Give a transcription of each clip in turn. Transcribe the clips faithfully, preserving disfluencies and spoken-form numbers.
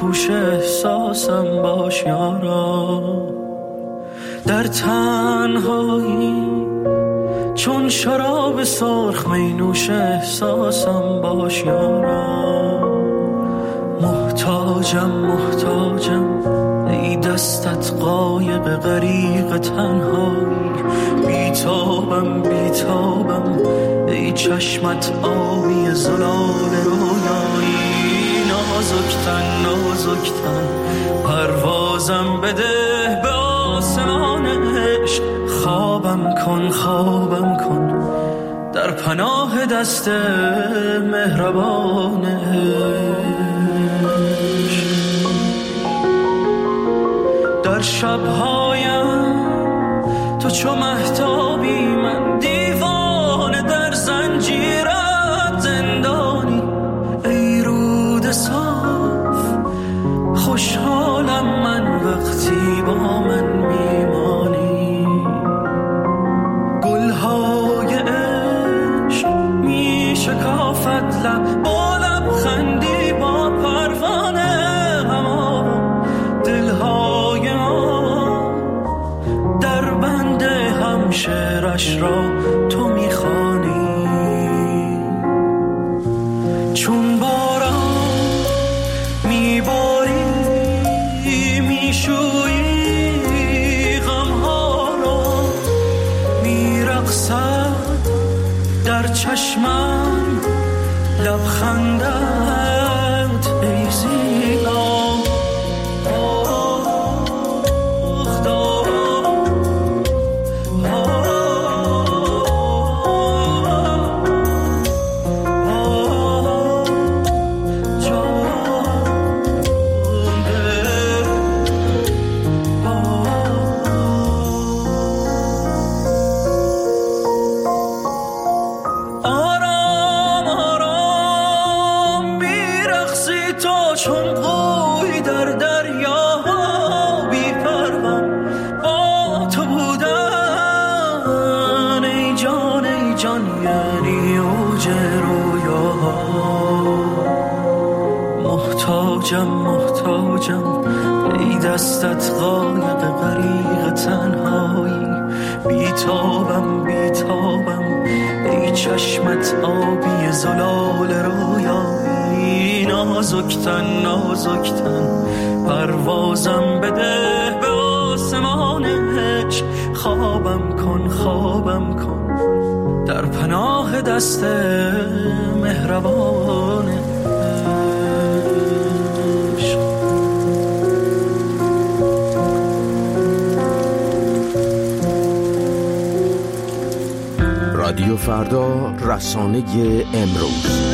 پوش احساسم باش یارا، در تنهایی چون شراب سرخ می نوش احساسم باش یارا. محتاجم محتاجم ای دستت قایق غریق تنهایی، بیتابم بیتابم ای چشمت آبی زلال رویایی. نازکتن نازکتن پروازم بده به آسمان عشق، خوابم کن خوابم کن در پناه دست مهربان عشق. در شبهایم تو چو مهتابی، من دیوانه در زنجیرت زندانی. ای رود صاف خوشحالم من وقتی با من میمانی. گلهای عشق می شکافت لب با لبخندی با پروانه، اما دلهای ما در بند همشهرش را تو میخوانی. چون باران میباری میشویی غمها را، میرقصد در چشمم لبخندت ای زیبا. محتاجم محتاجم ای دستت قایق غریق تنهایی، بیتابم بیتابم ای چشمت آبی زلال رویایی. نازکتن نازکتن پروازم بده به آسمان عشق، خوابم کن خوابم کن در پناه دست مهربان عشق. رادیو فردا، رسانه امروز.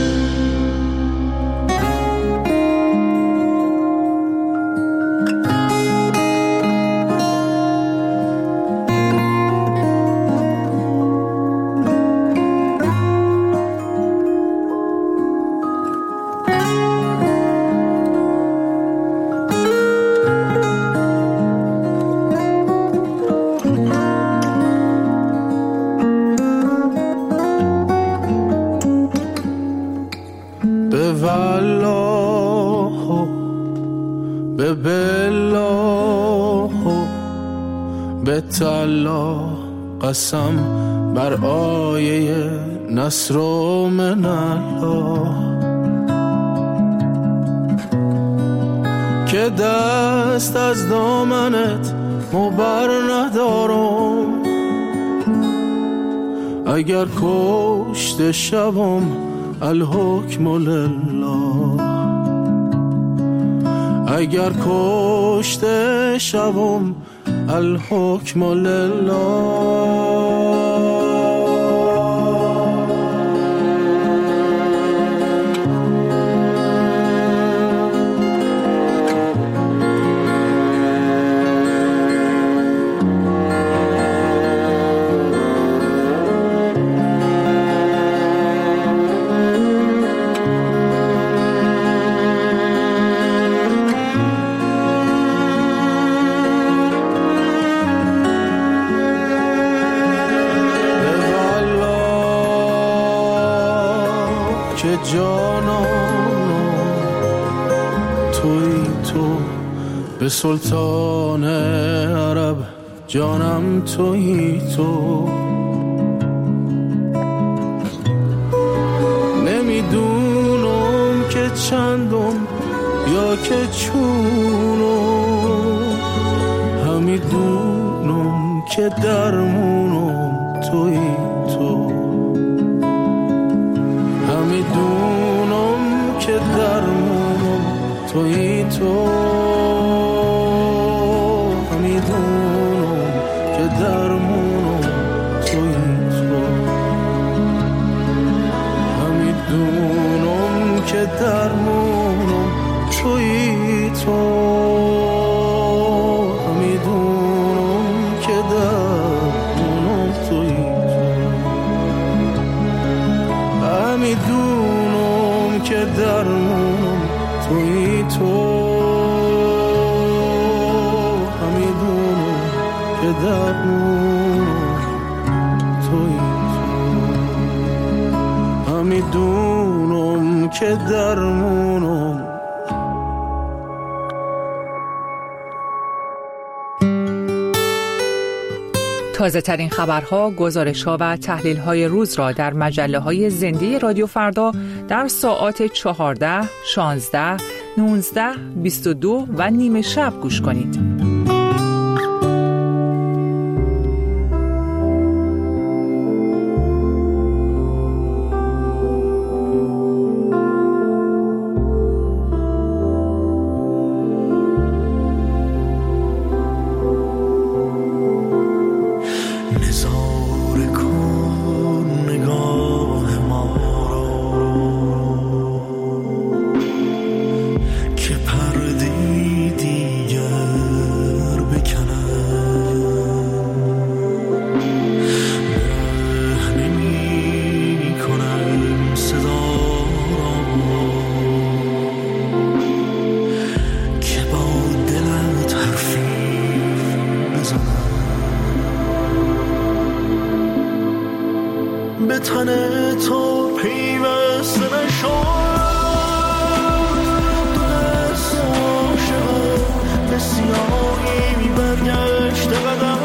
قسم بر آیه نصر و من الله که دست از دامنت مبر ندارم. اگر کشته شوم الحکم لله، اگر کشته شوم الحکم لله. به سلطان عرب جانم تویی تو. نمیدونم که چندم یا که چونم، همیدونم که درمونم تویی تو. همیدونم که درمونم تویی تو. همیدونم که درمونم تویی تو. همیدونم که درمونم تویی تو. همیدونم که درمونم تویی تو. همیدونم که درمونم تویی تو. همیدونم که درمونم تویی تو. همیدونم که درمونم. تازه ترین خبرها، گزارش‌ها و تحلیل‌های روز را در مجله‌های زنده رادیو فردا در ساعات چهارده، شانزده، نوزده، بیست و دو و نیمه شب گوش کنید. به تن تو پیوسته نشد، دو دست عاشقم به سیاهی برگشت قدم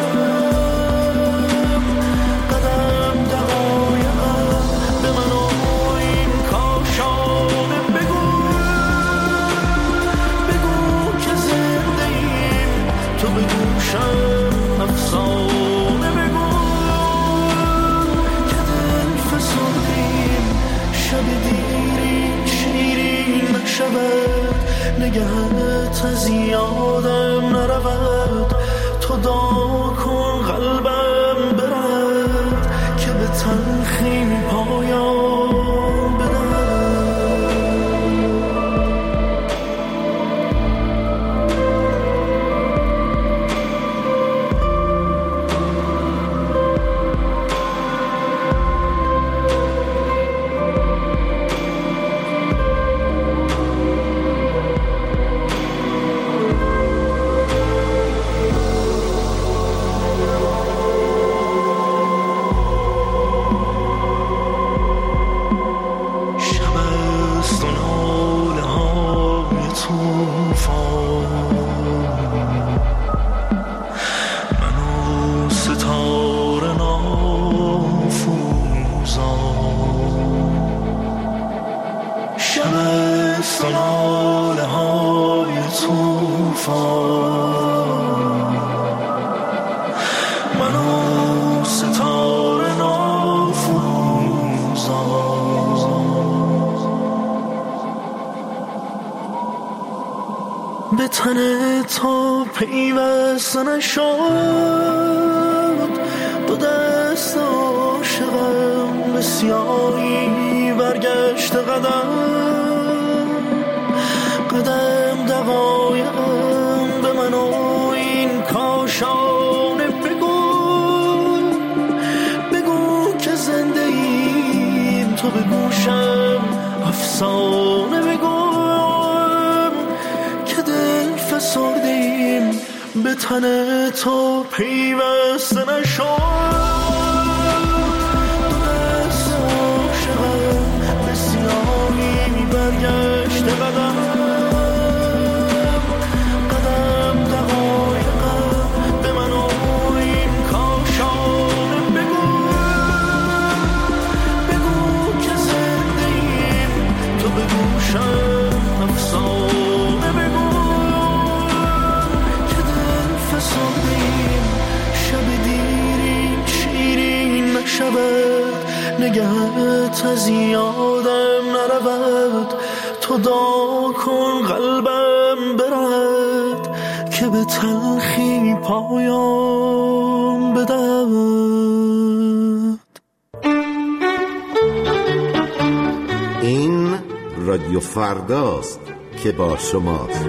قدم دقایقم به من و این کاشانه بگو بگو که زنده ایم تو به گوشم افسانه بگو که دل فسردیم شب دیری شیرین نشود نگهت از یادم نرود تو دعا کن قلبم برد که به تلخی پایان بدهد. به تن تو پیوسته نشد، دو دست عاشقم به سیاهی برگشت قدم قدم دقایقم به من و این کاشانه بگو بگو که زنده ایم تو به گوشم افسانه بگو فسردیم به تن تو پیوسته نشد، دو دست عاشقم به سیاهی برگشت قدم قدم صبحیم شب دیرین شیرین نشود نگهت از یادم نرود تو دعا کن قلبم برد که به تلخی پایان بدهد. این رادیو فرداست که با شماست.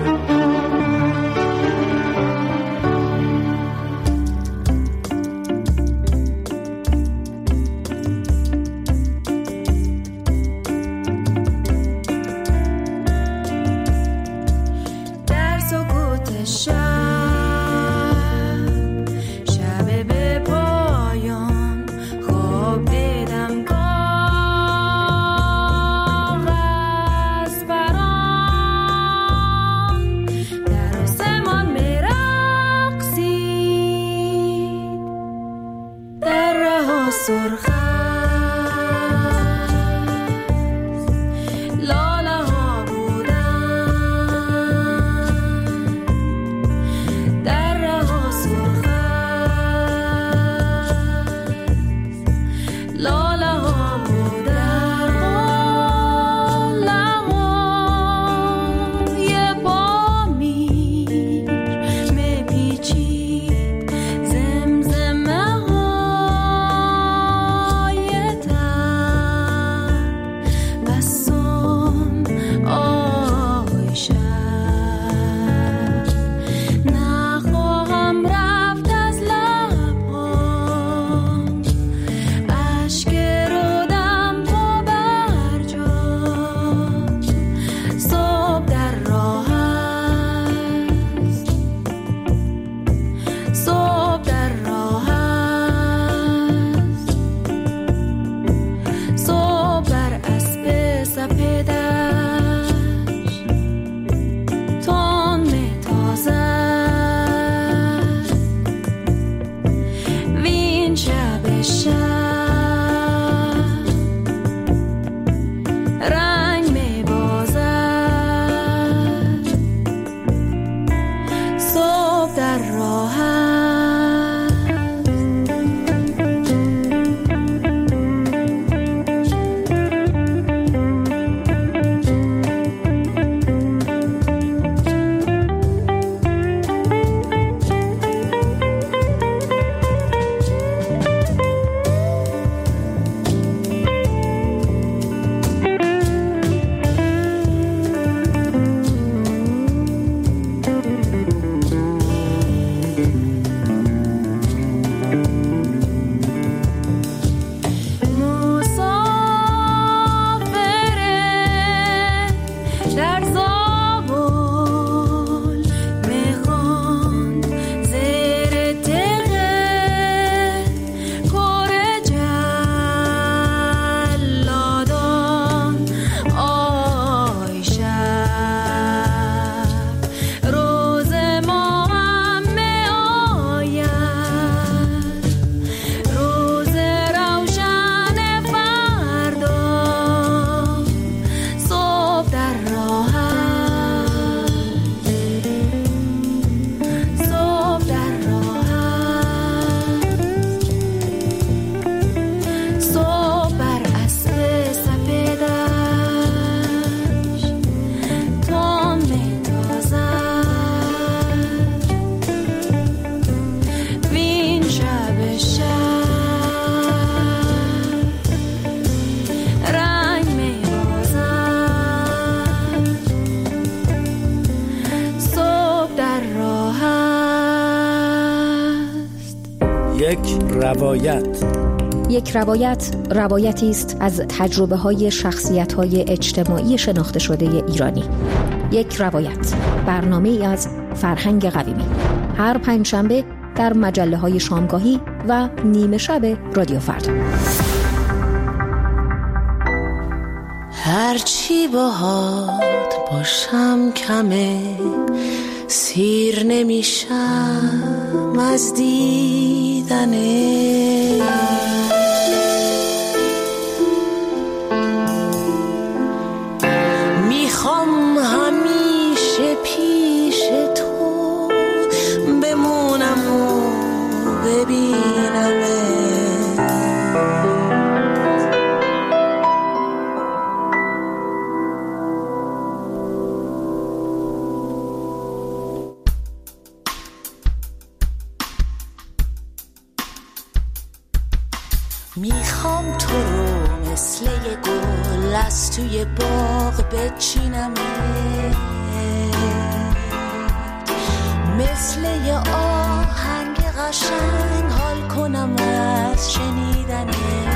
یک روایت. یک روایت روایتی است از تجربه های شخصیت های اجتماعی شناخته شده ایرانی. یک روایت، برنامه ای از فرهنگ قویمی، هر پنجشنبه در مجله های شامگاهی و نیمه شب رادیو فردا. هرچی باهات باشم کمه، سیر نمیشم از دیدنه. میخوام همیشه پیش تو بمونم میخوام تو رو مثل یه گل از توی باغ بچینم، مثل یه آهنگ قشنگ حال کنم از شنیدنت.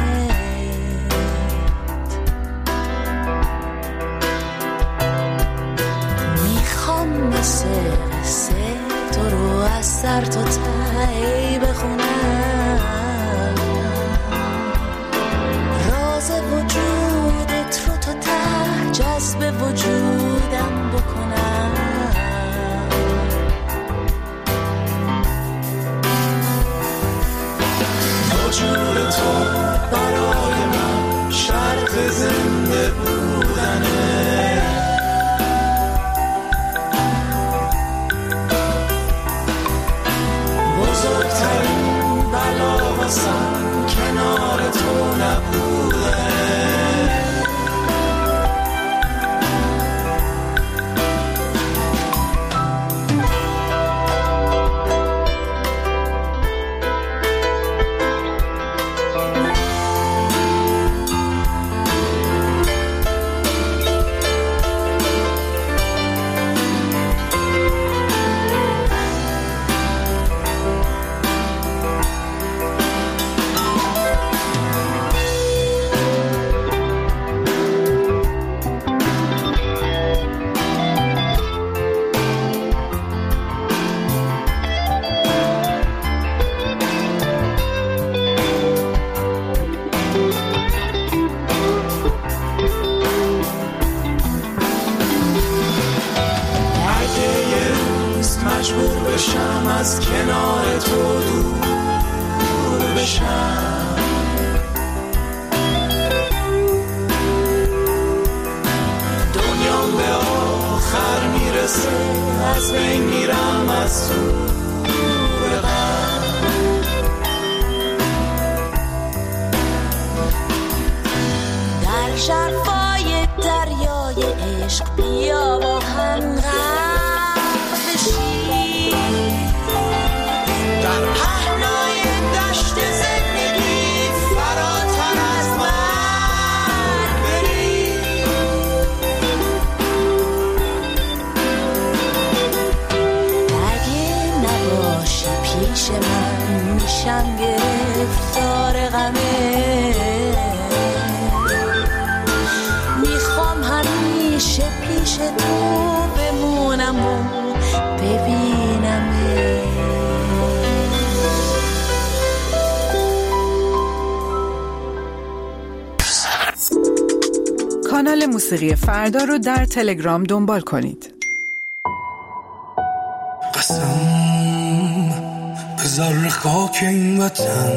میخوام مثل قصه تو رو از سر تا ته بخونم، راز وجودت رو تا ته جذب وجودم بکنم. وجود تو برای من شرط زنده بودنه، بزرگترین بلا واسم کنار تو نبوده. از کنار تو دور بشم، دنیام به آخر میرسه از بین میرم از تو غم. در شرفای دریای عشق بیا با هم غرق بشی، در پهنای دشت زندگی فراتر از من بری. اگه نباشی پیش من میشم گرفتار غمه، میخوام همیشه پیش تو بمونم و ببینمه. کانال موسیقی فردا رو در تلگرام دنبال کنید. قسم به ذره خاک این وطن،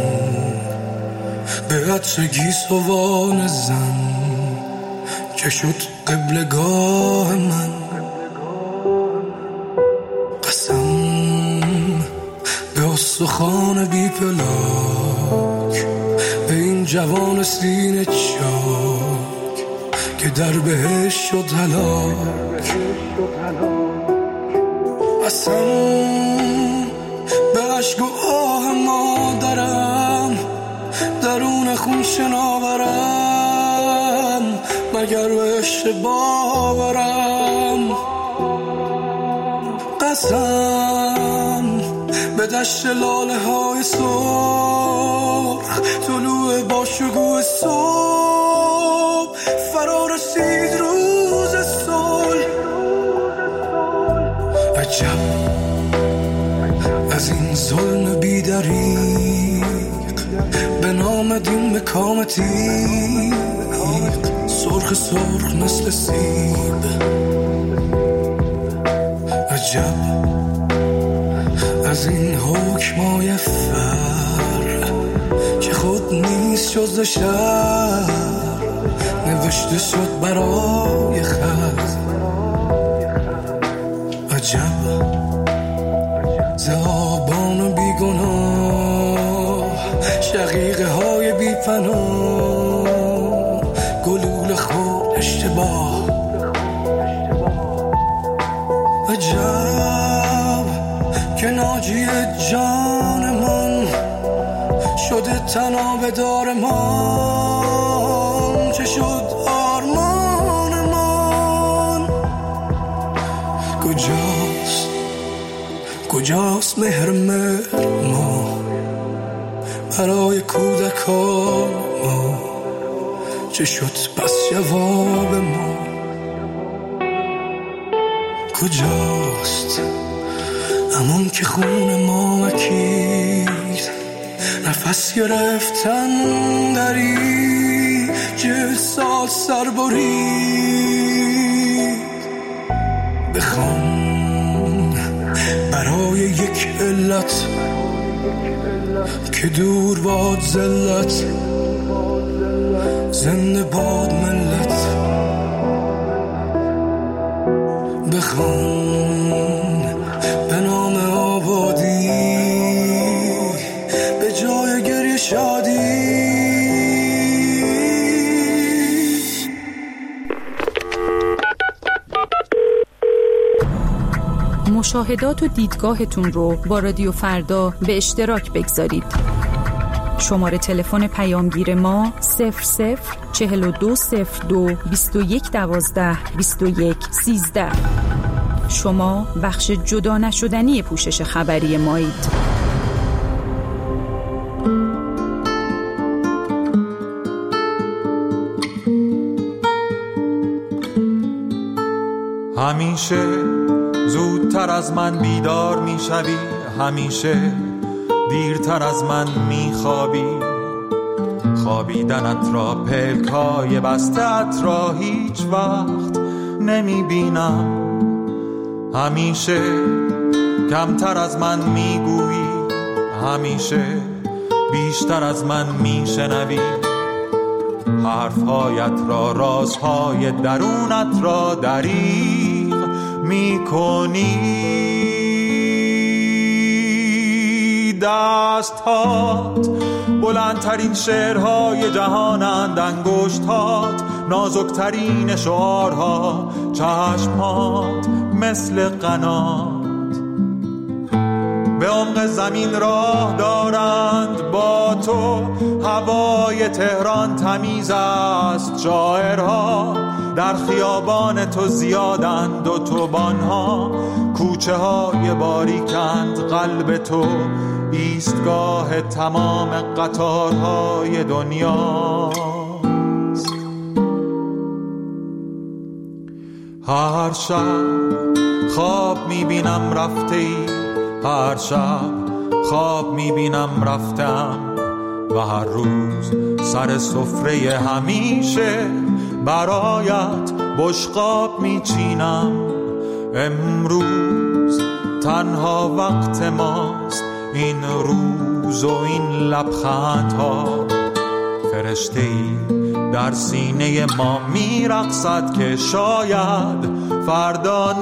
به عطر گیسوان زن که شد قبلگاه من. قسم به استخوان بی پلاک، به این جوان سینه چاک که در بهش شد هلاک. قسم به عشق و آه مادرم، درون خون شناورم، مگر به عشق باورم. قسم به دشت لاله های سرخ، طلوع با شکوه صبح، فرا رسید روز صلح. عجب از این ظلم بی دریغ، به نام دین به کام تیغ، سرخ سرخ مثل سیب. عجب از این حکمای فر که خود نیست جز شر، نوشته شد برای خط. عجب ز آبان بیگناه، شقیقه های بی پناه، گلول خود اشتباه. عجب که ناجی جان من شده تنابه دار ما، چه شد آرمان من؟ کجاست کجاست مهر مهر ما برای کودکان ما؟ چه شد پس جواب ما؟ کجاست همون که خون ما مکید، نفس گرفتن دری چه سال سر برید؟ بخوان برای یک علت که دور باد ذلت، زنده باد ملت. بخوان به نام آبادی به جای گریه شادی. مشاهدات و دیدگاهتون رو با رادیو فردا به اشتراک بگذارید. شماره تلفن پیامگیر ما صفر صفر چهل و دو صفر دو بیست و یک دوازده بیست و یک سیزده. شما بخش جدا نشدنی پوشش خبری مایید. همیشه زودتر از من بیدار میشوی، همیشه دیرتر از من میخوابی. خوابیدنت را پلکای بستت را هیچ وقت نمیبینم. همیشه کمتر از من میگویی، همیشه بیشتر از من میشنوی. حرفهایت را، رازهای درونت را دریغ میکنی. دست‌هات بلندترین شعرهای جهانند، انگشت‌هات نازکترین شعارها، چشم‌هات مثل قنات به عمق زمین راه دارند. با تو هوای تهران تمیز است، شاعرها در خیابان تو زیادند، اتوبان‌ها کوچه های باریکند. قلب تو ایستگاه تمام قطارهای دنیاست. هر شب خواب میبینم رفته ای، هر شب خواب میبینم رفتم، و هر روز سر سفره همیشه برایت بشقاب میچینم. امروز تنها وقت ماست، این روز و این لبخندها. فرشته‌ای در سینه ما میرقصد که شاید فردا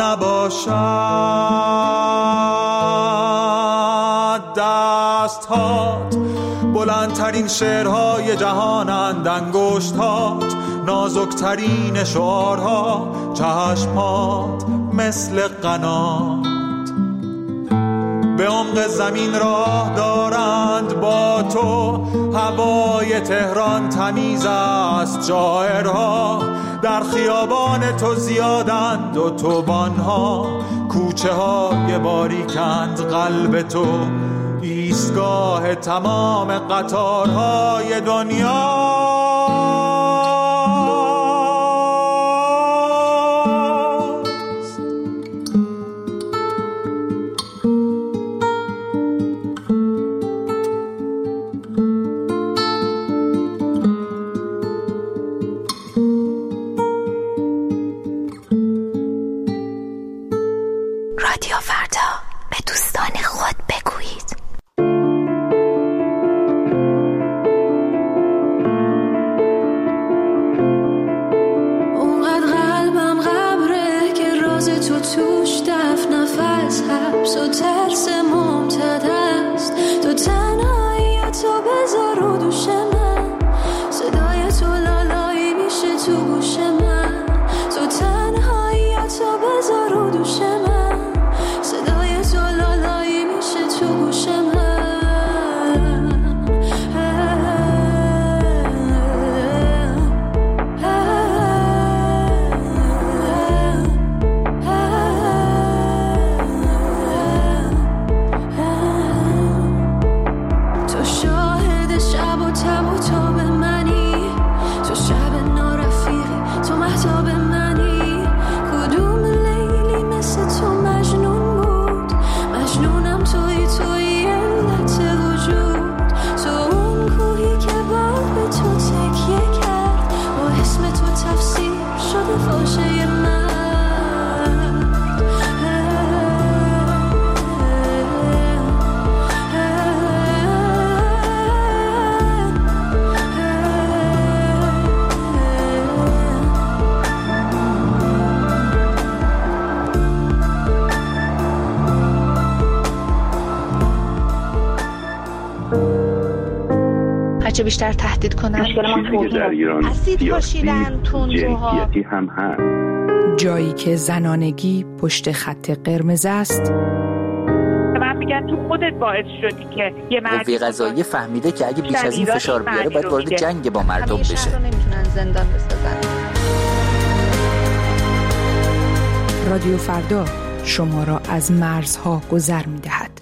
نباشد. دست‌هات بلندترین شعرهای جهانند، انگشت‌هات نازکترین شعارها، چشم‌هات مثل قنات به عمق زمین راه دارند. با تو هوای تهران تمیز است، شاعرها در خیابان تو زیادند، اتوبان‌ها کوچه های باریکند. قلب تو ایستگاه تمام قطارهای دنیا. رادیو فردا، به دوستان خود بگویید. بچه بیشتر تهدید کنن. چیزی که در ایران سیاسی جنسیتی هم هست. جایی که زنانگی پشت خط قرمز است. من میگم تو خودت باعث شدی که یه مردی قوه قضاییه فهمیده که اگه بیش از این فشار بیاره باید وارد جنگ با مردم بشه. همه شهر رو نمیتونن زندان بسازن. رادیو فردا شما را از مرزها گذر می‌دهد.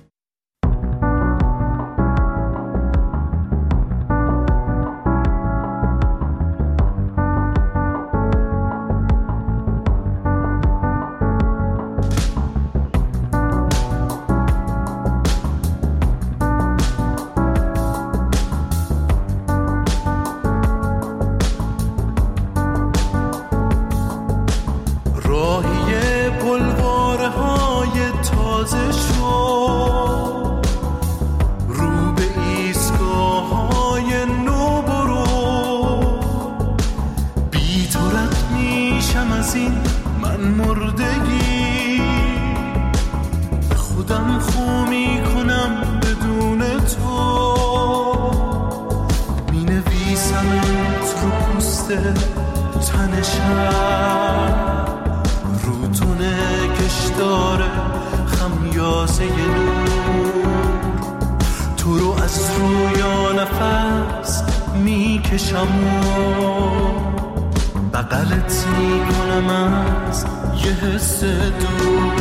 بغلت میکنم از یه حس دور،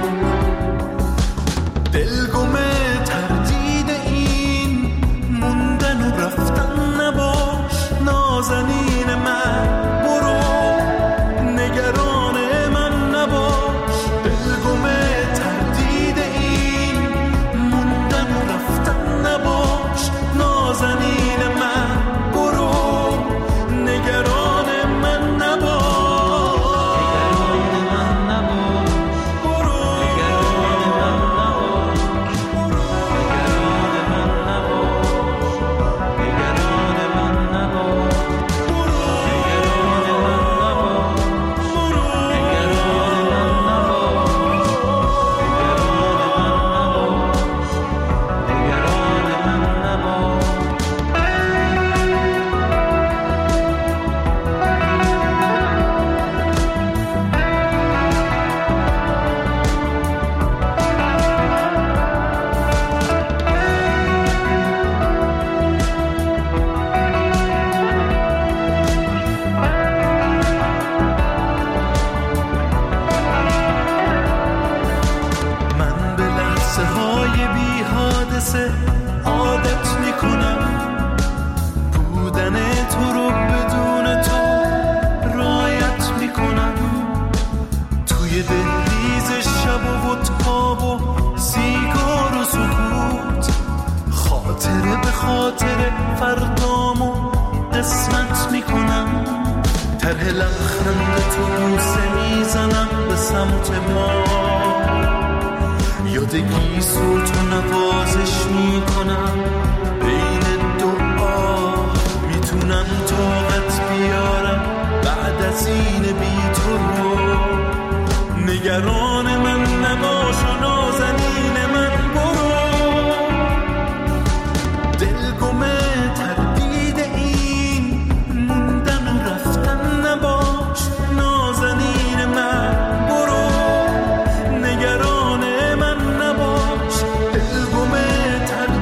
دلگمه تردید این موندن و رفتن نباش، نازنین من برو نگران من نباش، دلگمه تردید این موندن و رفتن نباش، نازنین من برو نگران من نباش. عادت میکنم بودن تو رو بدون تو رایت میکنم، توی دهلیز شب و تاب و سیگار و سکوت، خاطره به خاطره فردامو قسمت میکنم، طرح لبخند تو بوسه میزنم به سمت ما، یادگی صوت و نوازش میکنم بین دعا، میتونم طاقت بیارم بعد از این بی تو رو، نگران من نباش و نازنین من برو، دلگمه تردید این موندن و رفتن نباش، نازنین من برو نگران من نباش، دلگمه تردید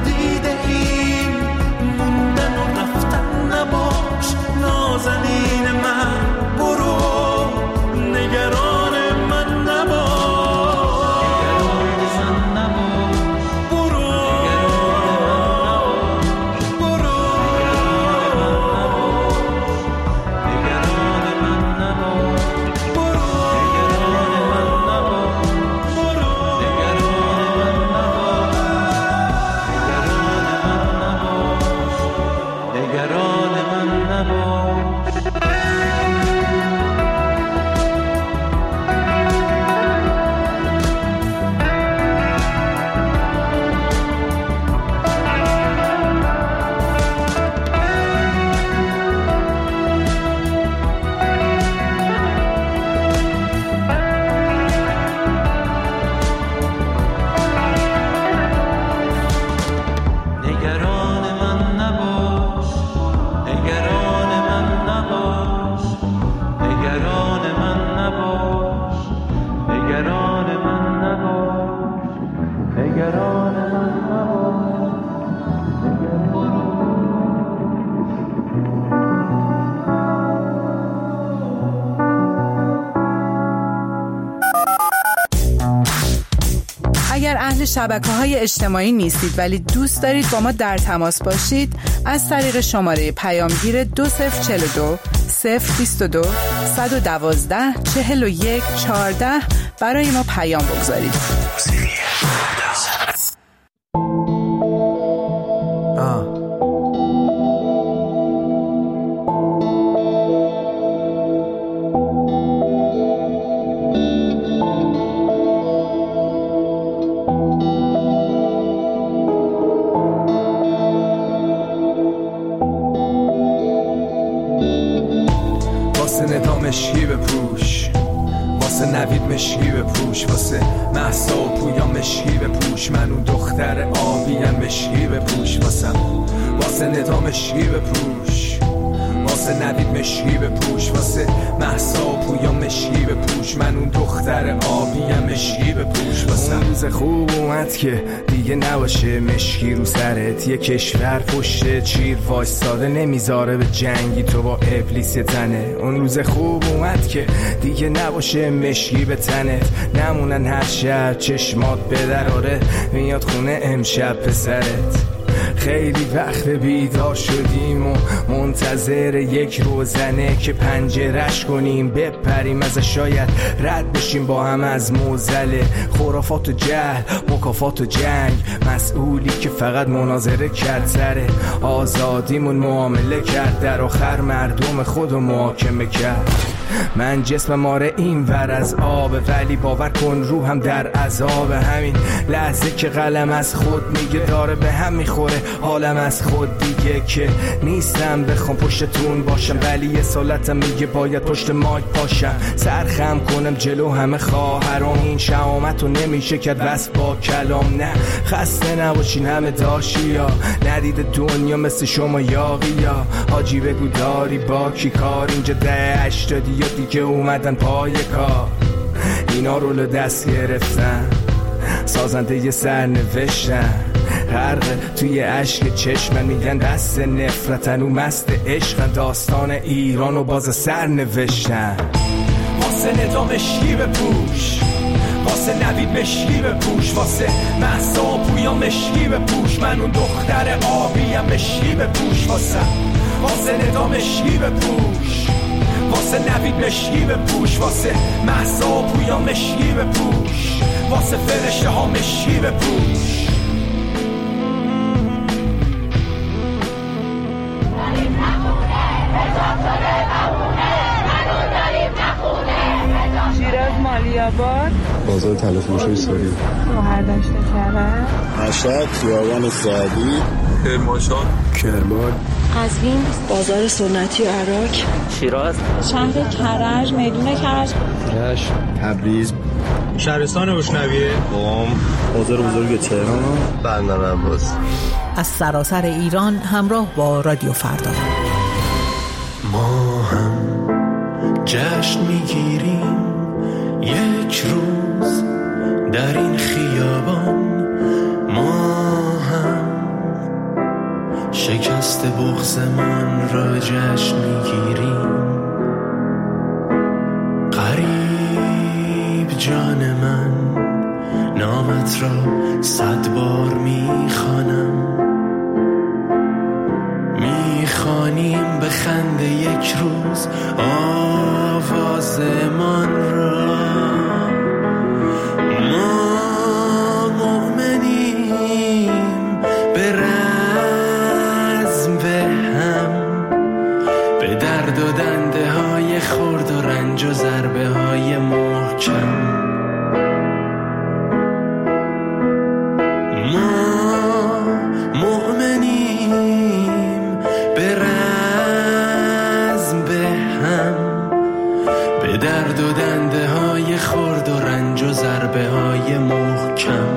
شبکه‌های اجتماعی نیستید ولی دوست دارید با ما در تماس باشید، از طریق شماره پیامگیر دو صفر چهل و دو صفر بیست و دو صد و دوازده چهل و یک چهارده برای ما پیام بگذارید. مشکی بپوش، واسه نوید مشکی بپوش، واسه مهسا و پویا مشکی بپوش، من اون دختر آبیم مشکی بپوش، واسه واسه ندا مشکی بپوش، واسه نوید مشکی بپوش، واسه مهسا و پویا مشکی بپوش، من اون دختر آبیم مشکی بپوش، واسه روز خوب اومد که دیگه نباشه مشکی رو سرت، یه کشور پشت چیر وایستاده نمیذاره به جنگی تو با ابلیس تنه. اون روز خوب اومد که دیگه نباشه مشکی به تنت، نمونن هر شب چشمات به دراره میاد خونه امشب پسرت. خیلی وقت بیدار شدیم و منتظر یک روزنه که پنجرش کنیم بپریم ازش، شاید رد بشیم با هم از موزل خرافات و جهل، مکافات و جنگ، مسئولی که فقط مناظره کرد سر آزادیمون معامله کرد، در آخر مردم خودو محاکمه کرد. من جسمم آره این ور از آبه ولی باور کن روحم در عذاب، همین لحظه که قلم از خود میگه داره به هم میخوره حالم از خود دیگه، که نیستم بخوام پشتتون باشم ولی یه سالتم میگه باید پشت مایک پاشم، سرخم کنم جلو همه خواهرام، این شهامتو نمیشه کرد وصف با کلام. نه خسته نباشین همه داشیا، ندید دنیا مثل شما یاقیا، حاجی بگو داری با کی کار، اینجا ده هشتادی یا دیگه اومدن پای کار، اینا رولو دست گرفتن سازنده یه سر نوشتن، غرق توی عشق چشمن میگن دست نفرتن و مست عشقن، داستان ایرانو باز سر نوشتن. واسه ندا مشکی بپوش، واسه نوید مشکی بپوش، واسه مهسا و پویا مشکی بپوش، من اون دختر آبیم مشکی بپوش، واسه واسه ندا مشکی بپوش، واسه نوید مشکی بپوش، واسه مهسا و پویا مشکی بپوش، واسه فرشته ها مشکی بپوش. شیراز مالیاباد، بازار تلفروشی سوری، شوهر داشته کرد، مشهد خیابان سعدی، کرمانشاه، کرمان، قزوین، بازار سنتی و عراق، شیراز، شهر کرج، میدون کرج، رشت، تبریز، شهرستان بشنویه، قم، بازار بزرگ تهران، بندر عباس. از سراسر ایران همراه با رادیو فردا. ما هم جشن میگیریم یک روز در این خیابان، ما هم شکست بغضمان را جشن میگیریم. غریب جان من نامت را صد بار میخوانم، میخوانیم به خنده یک روز آوازمان را. ما مؤمنیم به رزم به هم، به درد و دنده های خرد و رنج و ضربه های محکم. درد و دنده های خرد و رنج و ضربه های محکم.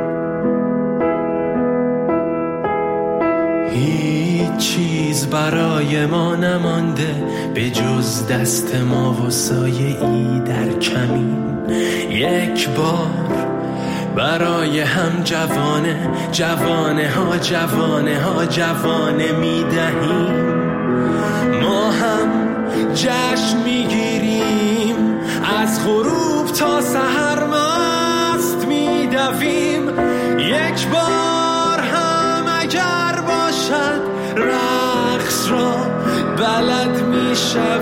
هیچ چیز برای ما نمانده به جز دست ما و سایه ای در کمین. یک بار برای هم جوانه جوانه ها جوانه ها جوانه می دهیم. ما هم جشن میگیریم، از غروب تا سحر مست میدویم. یک بار هم اگر باشد رقص را بلد می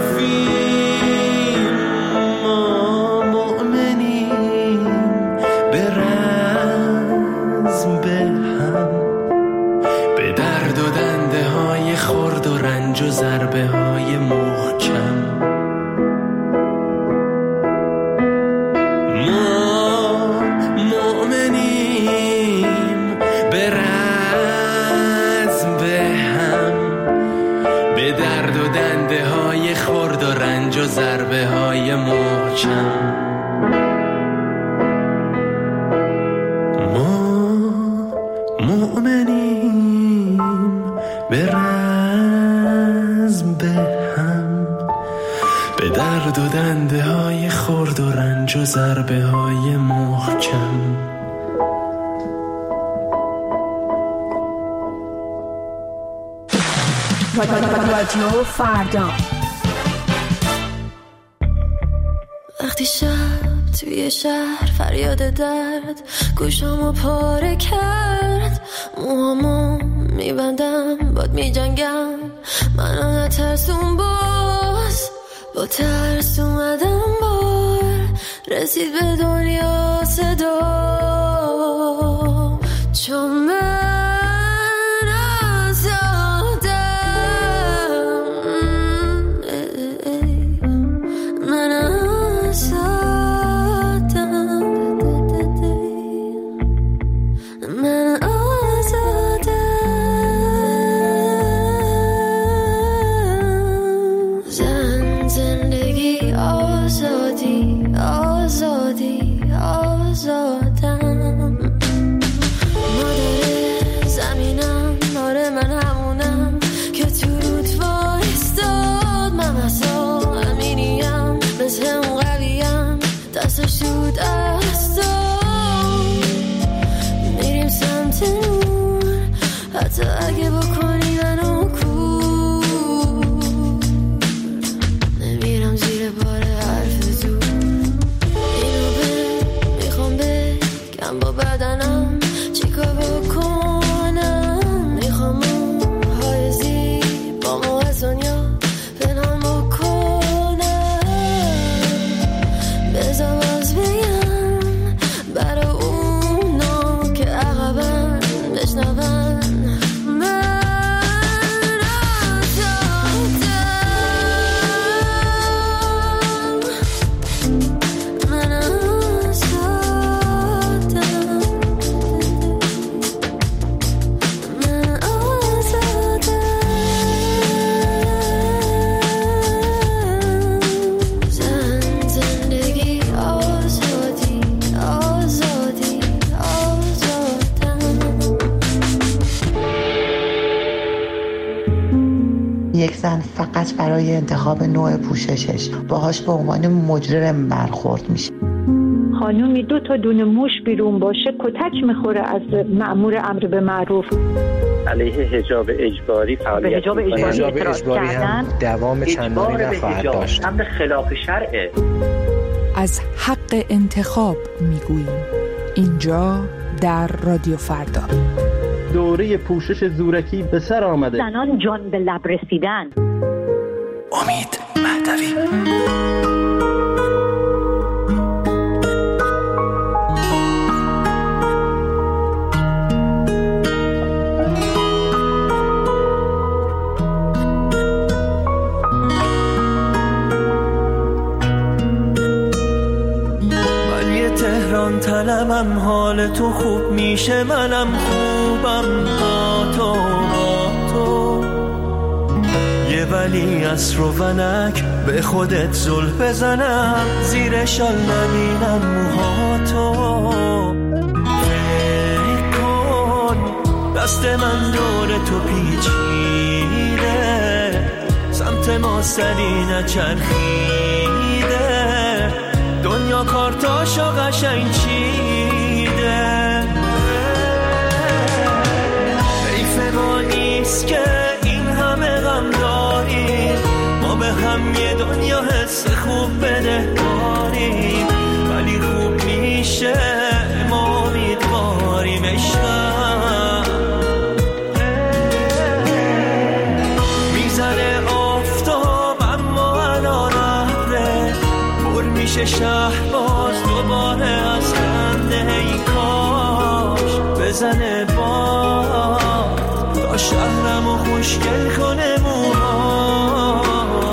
شویم. ما مؤمنیم به رزم به هم، به درد و دنده های خرد و رنج و ضربه های محکم. و ضربه های محکم. ما مؤمنیم به رزم به هم، به درد و دنده های خرد و رنج و ضربه های محکم. رادیو فردا. وقتی شب توی شهر فریاد درد گوشامو پاره کرد، موهامو میبندم باد میجنگم، منو نترسون باز، با ترس اومدم بار، رسید به دنیا صدا، چون من اگه بکنی منو کور، نمیرم زیر بار حرف زور، اینو به میخوام بگم با بدنم چیکار بکنم، میخوام موهای زیبامو از دنیا پنهان بکنم، بذار باز بگم برای اونا که عقبم بشنون. یک زن فقط برای انتخاب نوع پوششش باهاش به عنوان مجرم برخورد میشه. خانومی دو تا دونه موش بیرون باشه کتک میخوره از مأمور امر به معروف. علیه حجاب اجباری فعالیت به حجاب اجباری, حجاب اجباری هم دوام چندانی نخواهد داشت. امر خلاف شرعه. از حق انتخاب میگوییم اینجا در رادیو فردا. دوره پوشش زورکی به سر آمده. زنان جان به لب رسیدن. امید مهدوی. من یه تهران طلبم، حال تو خوب میشه منم خوبم با تو با تو، یه ولی عصر و ونک به خودت زل بزنم، زیر شال نبینم موهاتو، فکر کن دست من دور تو پیچیده، سمت ما سری نچرخیده، دنیا کارتاشو قشنگ چیده، حیف ما نیست که این همه غم داریم، ما به هم یه دنیا حس خوب بده داریم، ولی خوب میشه ما امیدواریم عشق بزنه باد تا شهرمو خوشگل کنه موها.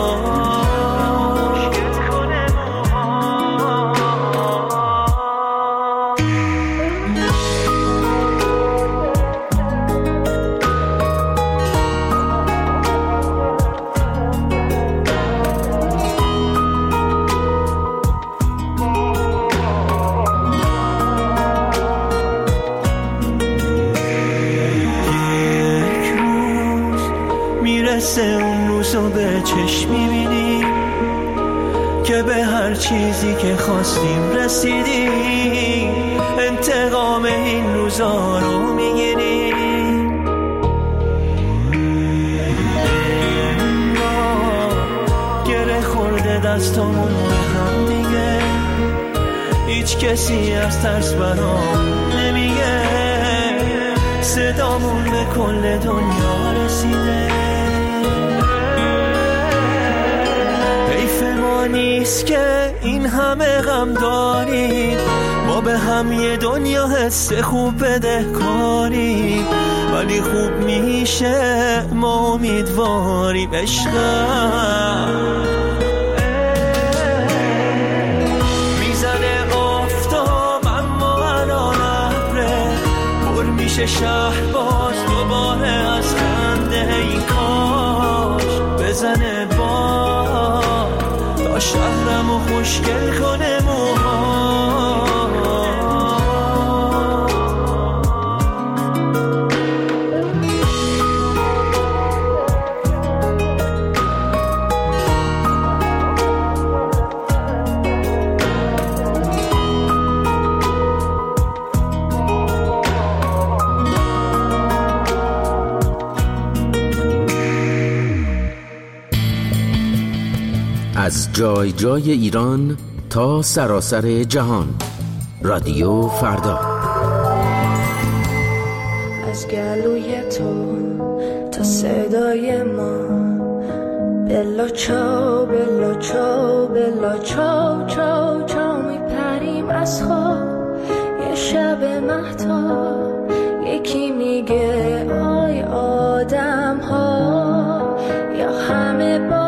اون روزو به چشم میبینیم که به هر چیزی که خواستیم رسیدیم، انتقام این روزا رو میگیریم. گره خورده دستامون به هم دیگه، هیچ کسی از ترس برام نمیگه، صدامون به کل دنیا رسیده. نیست که این همه غم داریم، ما به هم یه دنیا حس خوب بده کاریم، ولی خوب میشه ما امیدواریم. عشقم میزنه آفتاب اما الان ابره، پر میشه شهر باز دوباره از خنده. این کاش بزنه باد تا شهرمو خوشگل کنه موها. از جای جای ایران تا سراسر جهان، رادیو فردا. از گلوی تو تا صدای ما، بلا چاو بلا چاو بلا چاو چاو چاو میپریم از خواب. یه شب مهتاب یکی میگه آی آدم ها، یا همه با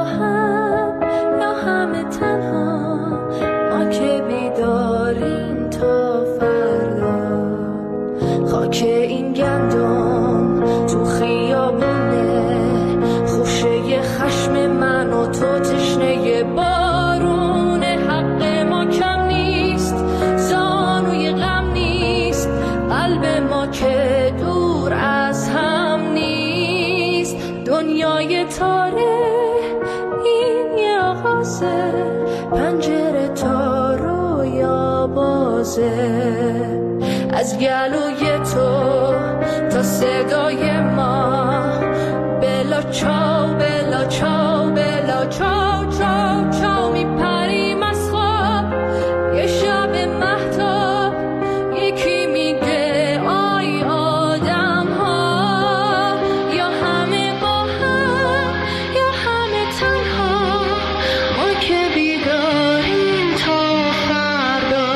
که بیداریم تا فردا. خاک این گندم تو خیابونه، خوشه خشم من و تو تشنه بارونه. حق ما کم نیست، زانوی غم نیست، قلب ما که دور از هم نیست. دنیای تاره این یه آغازه، پنجره تا رویا بازه. از گلوی تو تا صدای ما، بلا چاو بلا چاو بلا چاو چاو چاو میپریم از خواب. یه شب مهتاب یکی میگه آی آدم ها، یا همه با هم یا همه تنها. ما که بیداریم تا فردا.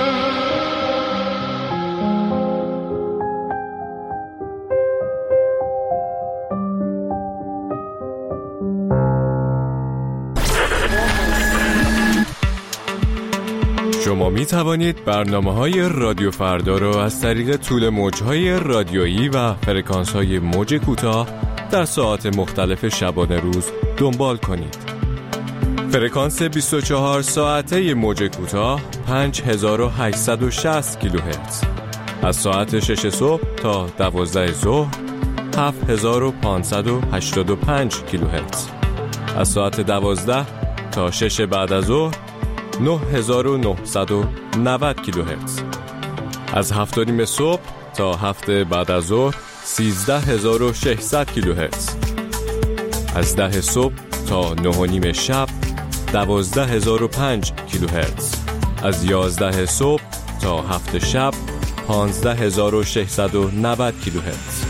شما می توانید برنامه‌های رادیو فردا را از طریق طول موج‌های رادیویی و فرکانس‌های موج کوتاه در ساعات مختلف شبانه روز دنبال کنید. فرکانس بیست و چهار ساعته موج کوتاه پنج هزار و هشتصد و شصت کیلوهرتز، از ساعت شش صبح تا دوازده ظهر هفت هزار و پانصد و هشتاد و پنج کیلوهرتز، از ساعت دوازده تا شش بعد از ظهر نه هزار و نهصد و نود کیلوهرتز، از هفت و نیم صبح تا هفت بعد از ظهر سیزده هزار و ششصد کیلوهرتز، از ده صبح تا نه و نیم شب دوازده هزار و پنج کیلوهرتز، از یازده صبح تا هفت شب پانزده هزار و ششصد و نود کیلوهرتز.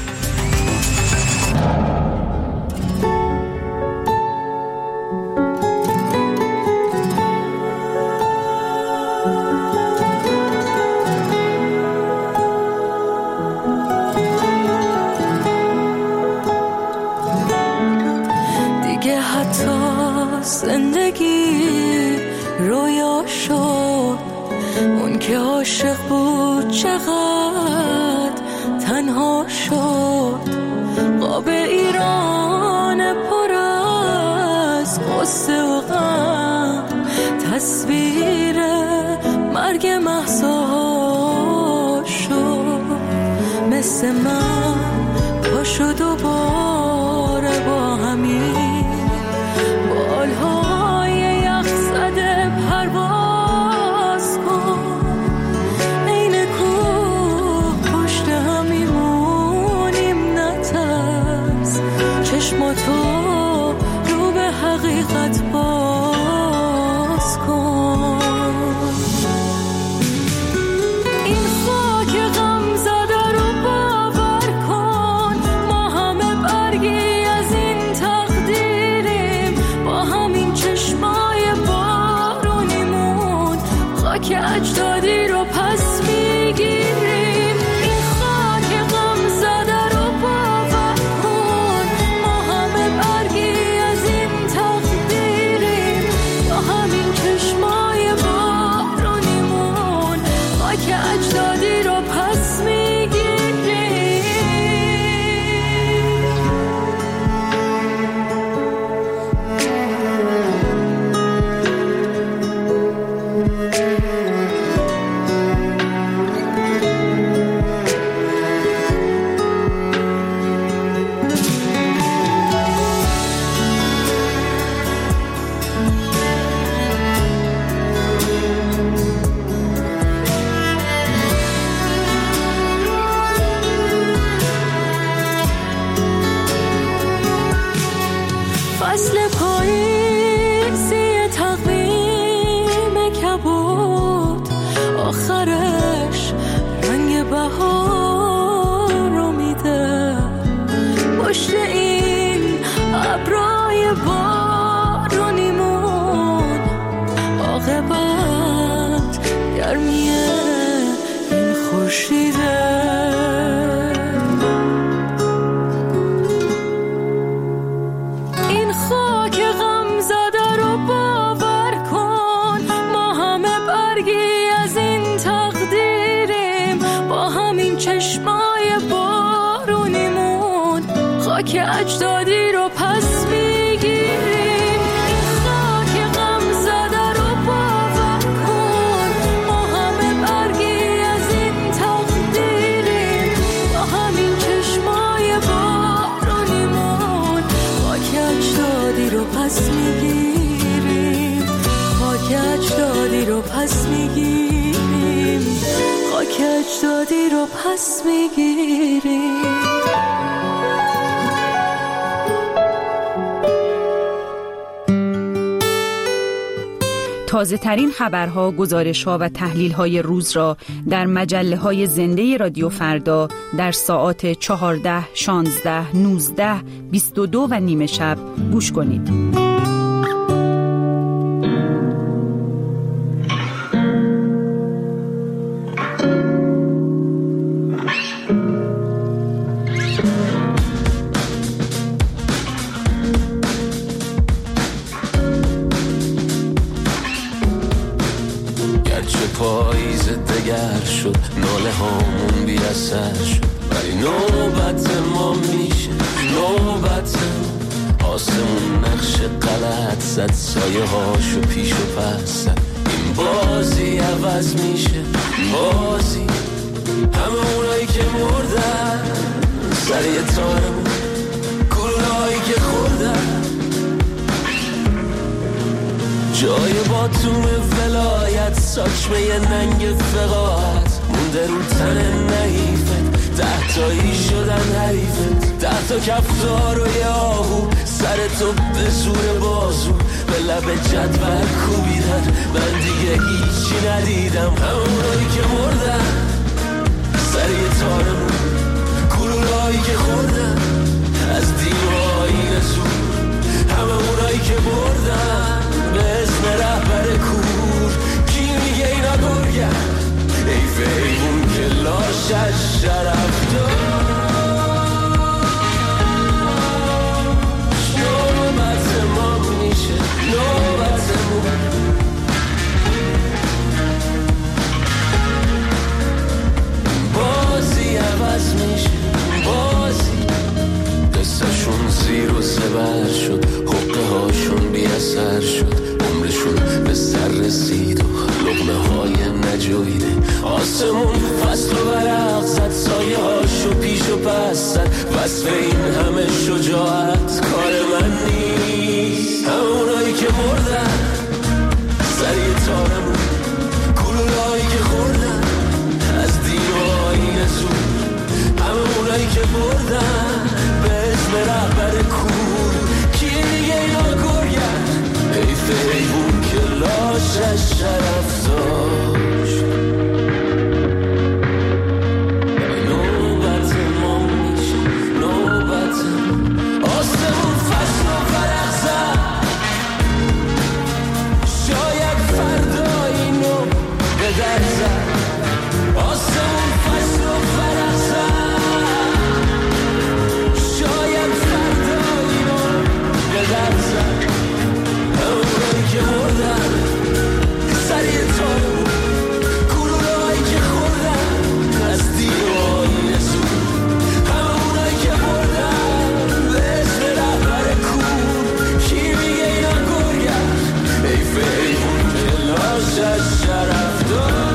زندگی رویا شد. اون که عاشق بود چقدر تنها شد. قاب ایران پر از قصه و غم، تصویر مرگ مهسا شد. مثل من پاشو دوباره با همین بالهای یخ زده پرواز کن. این کوه پشت هم میمونیم نترس. چشماتو رو به حقیقت باز کن. این خاک غم زده رو باور کن. ما همه برگی از این تقدیریم. با همین چشمای بارونیمون خاک اجدادی رو پس میگیریم. این خاک غم زده رو باور کن. ما همه برگی از این تقدیریم. با همین چشمای بارونیمون خاک اجدادی رو پس میگیریم. فصل پاییزی تقویم کبود، آخرش رنگ بهار رو میده. پشت این ابرای بارونیمون عاقبت گرمی این خورشیده. این خاک غم زده رو باور کن. ما همه برگی از این تقدیریم. با همین چشمای بارونیمون خاک اجدادی رو پس میگیریم. این خاک غم زده رو باور کن. ما همه برگی از این تقدیریم. با همین چشمای بارونیمون خاک اجدادی رو پس میگیریم. خاک اجدادی رو پس میگیریم. خاک اجدادی رو پس میگیریم. تازه ترین خبرها، گزارش‌ها و تحلیل‌های روز را در مجله‌های زنده رادیو فردا در ساعات چهارده، شانزده، نوزده، بیست و دو و نیمه شب گوش کنید. پاییز دگر شد، ناله هامون بی اثر شد، ولی نوبت ما میشه. نوبت آسمون نقش غلط زد، سایه هاشو پیش و پس زد. این بازی عوض میشه، بازی همه اونایی که مردن سر یه تارمون، گلولهایی که خوردن جای باتوم ولایت، ساچمه یه ننگ فقاعت مونده رو تن نحیفت. ده تایی شدن حریفت، ده تا کفتار و یه آهو سر تو به زور بازو به لب جدول کوبیدن. من دیگه هیچی ندیدم، همونایی که مردن سر یه تارمون، گلولهایی که خوردن از دیوهای نزور. همه اونایی که بردن به اسم رهبر کور. کی میگه اینا گرگن؟ ای فیمون که لاشش شرف داشت. نوبت ما میشه، آسمون زیر و زبر شد، حقه هاشون بی اثر شد، عمرشون به سر رسید و لقمه های نجویده. آسمون فصل و برق زد، سایه هاشو پیش و پس زد، وصف این همه شجاعت کار من نیست. همونایی که مردن سریع تارمون، گلولایی که خوردن از دین و آیین زود، همونایی که بردن به اسم رهبر کور. کی دیگه اینا گرگن؟ حیف حیوون که لاشش شرف داشت. نوبت ما میشه، نوبت آسمون فصل و فرق زد، شاید فردا اینو به در زد. آسمون فصل و فرق زد، شاید فردا اینو به در زد. همونایی که مردن سریع تارو، گلوله‌هایی که خوردن از دین و آیین زود، همونایی که مردن به اسم رهبر کور. کی میگه اینا گرگن؟ حیف حیوون که لاشش شرف داشت.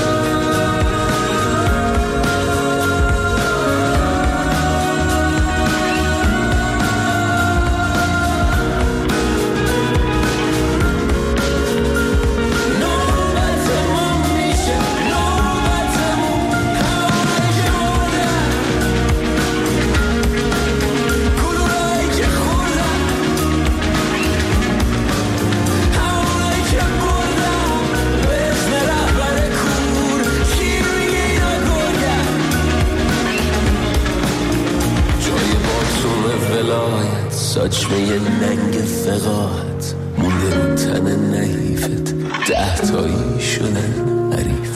ساچمه ننگ فقاعت مونده رو تن نحیفت، ده تایی شدن حریف.